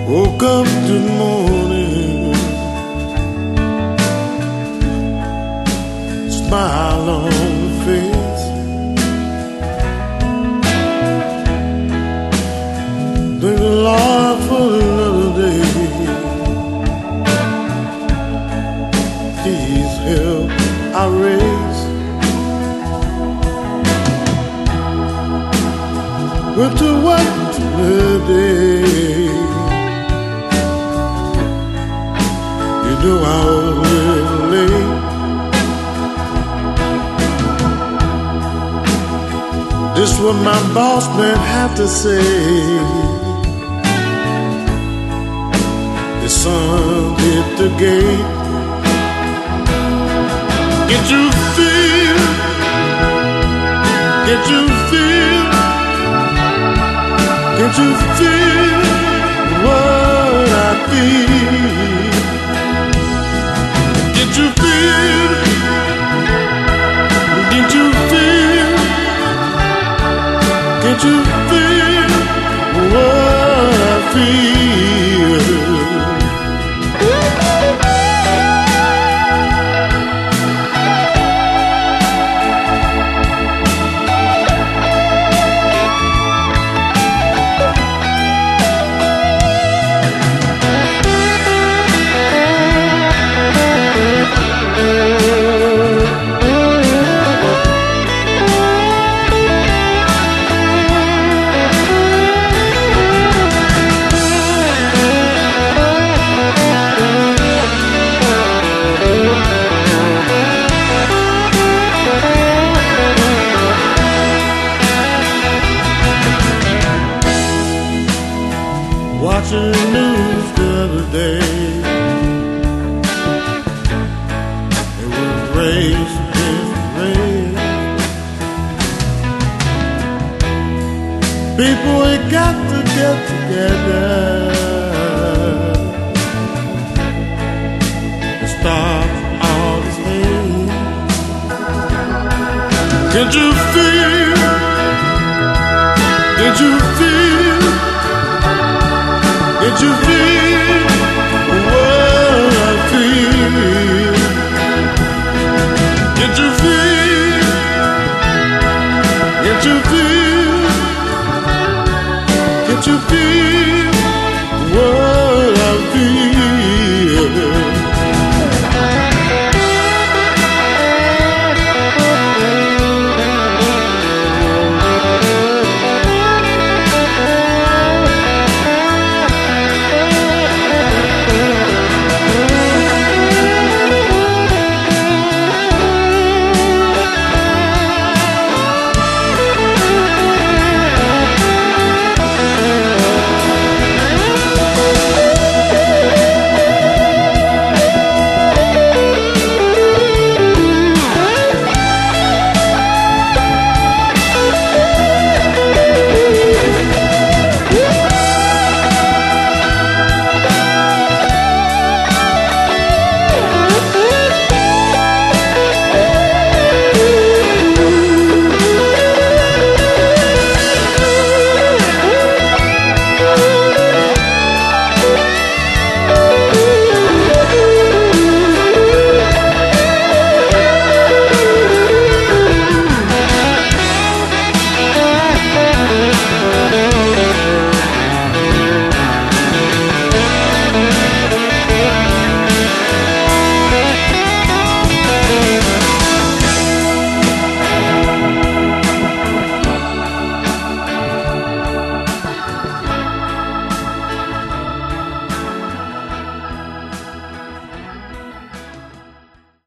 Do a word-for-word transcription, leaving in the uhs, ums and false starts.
Woke up this morning, smile on the face. Thank the Lord for another day. He's helped our race. Went to work today. You know I was a little late. This what my boss man had to say. The sun hit the gate. Can't you feel? Can't you feel? Can't you feel what I feel? Can't you feel? Can't you feel? Can't you feel what I feel? Watching the news the other day, it was race against race. People ain't got to get together and stop all this hate. Can't you feel? Can't you feel? Can't you feel?